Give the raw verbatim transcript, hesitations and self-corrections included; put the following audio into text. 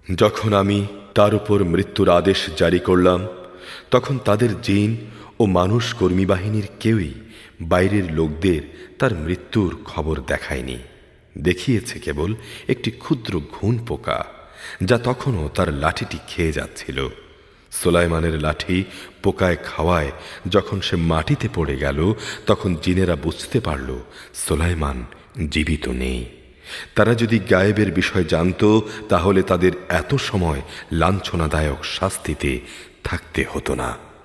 যখন আমি তার উপর মৃত্যুর আদেশ জারি করলাম, তখন তাদের জিন ও মানুষ কর্মী বাহিনীর কেউই বাইরের লোকদের তার মৃত্যুর খবর দেখায়নি। দেখিয়েছে কেবল একটি ক্ষুদ্র ঘুণ পোকা, যা তখনও তার লাঠিটি খেয়ে যাচ্ছিল। সুলাইমানের লাঠি পোকায় খাওয়ায় যখন সে মাটিতে পড়ে গেল, তখন জিনেরা বুঝতে পারল সুলাইমান জীবিত নেই। তারা যদি গায়েবের বিষয় জানত, তাহলে তাদের এত সময় লাঞ্ছনাদায়ক শাস্তিতে থাকতে হতো না।